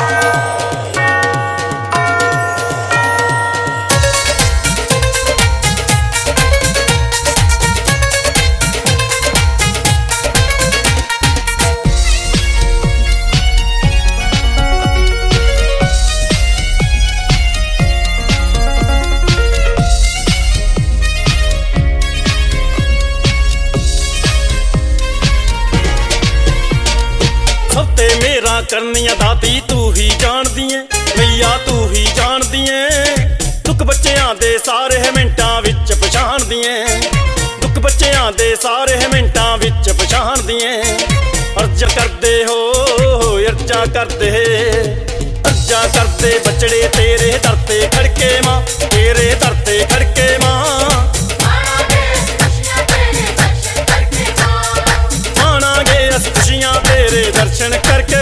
करनिया दाती तू ही जानदी ऐ मैया तू ही जानदी ऐ दुख बच्चियां दे सारे मिंटां विच पछाणदी ऐ दुख बच्चियां दे सारे मिंटां विच पछाणदी ऐ अर्जा करदे हो अर्जा करदे बचड़े तेरे दर ते खड़के मां तेरे दर ते खड़के मां माणांगे अस खुशियां तेरे दर्शन करके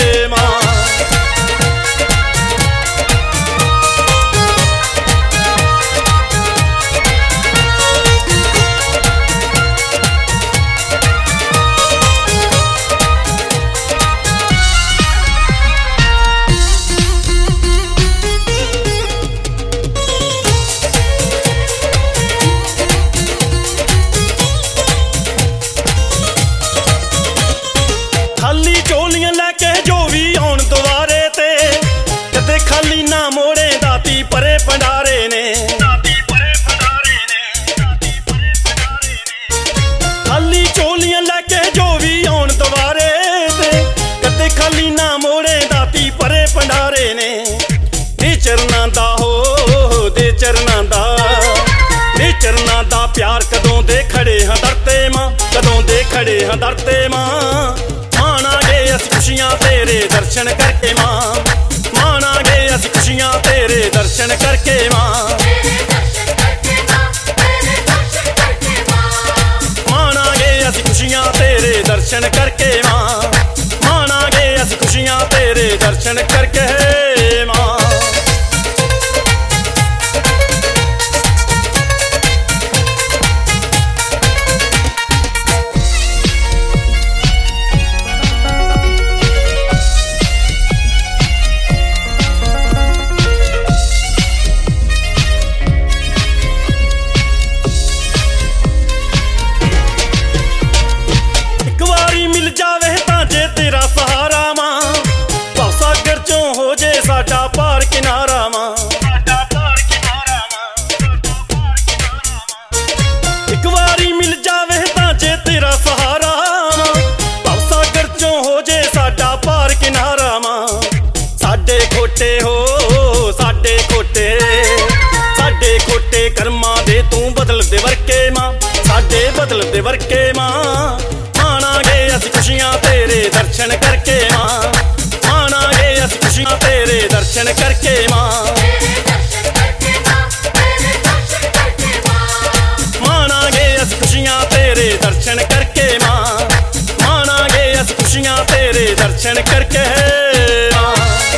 खाली चोलियां लैके जो भी आउण दुआरे ते कदे खाली ना मोड़े दाती परे भंडारे ने खाली चोलियां लैके जो भी आउण दुआरे ते कदे खाली ना मोड़े दाती परे भंडारे ने दे चरनां दा हो दे चरनां दा प्यार कदों दे खड़े हां दरते मां कदों दे खड़े हां दरते मां माणांगे अस खुशियां तेरे दर्शन करके मां माणांगे अस खुशियां तेरे दर्शन करके मां माणांगे अस खुशियां तेरे दर्शन करके मां माणांगे अस खुशियां तेरे दर्शन करके मां जावे तां जे तेरा सहारा मां सागर चों हो जे साडा पार किनारा मां एक वारी मिल जावे तां जे तेरा सहारा मां सागर चों हो जे साडा पार किनारा मां साडे खोटे हो साडे खोटे कर्मां दे तू बदल दे वरके मां साडे बदल दे वरके मां खुशियां तेरे दर्शन करके मां माणांगे अस खुशियां तेरे दर्शन करके मां माणांगे अस खुशियां तेरे दर्शन करके मां माणांगे अस खुशियां तेरे दर्शन करके मां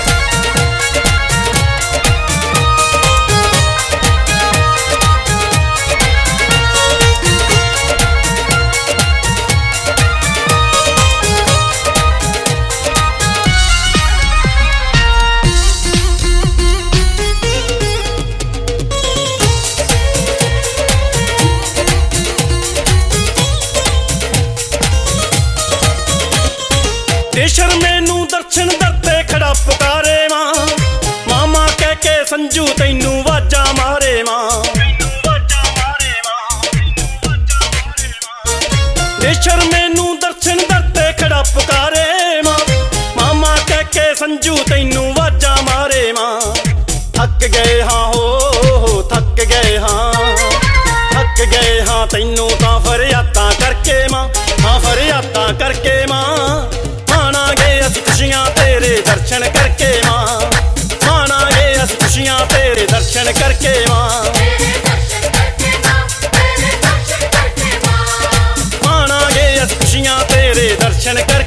केशर मैनू दर्शन दरते खड़ा पुकारे मां मामा कह के संजू तैनू वाजा मारे मां केशर मैनू दर्शन दरते खड़ा पुकारे मां मामा कह के संजू तैनू वाजा मारे मां थक गए हाँ हो थक गए हाँ तैनू तां फरियादां करके मां हाँ फरियादां करके मां खुशियां तेरे दर्शन करके मां माणांगे अस खुशियां तेरे दर्शन करके मां माणांगे अस खुशियां तेरे दर्शन कर